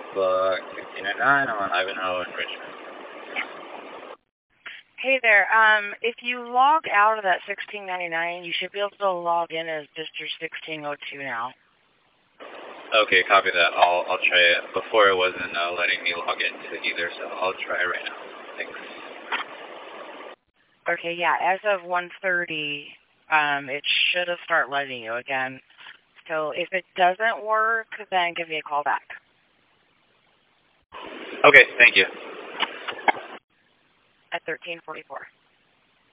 book 1609. I'm on Ivanhoe in Richmond. Hey there. If you log out of that 1699, you should be able to log in as District 1602 now. Okay, copy that. I'll try it. Before it wasn't letting me log into either, so I'll try it right now. Thanks. Okay, yeah. As of 1:30, it should have started letting you again. So if it doesn't work, then give me a call back. Okay, thank you. At 1344.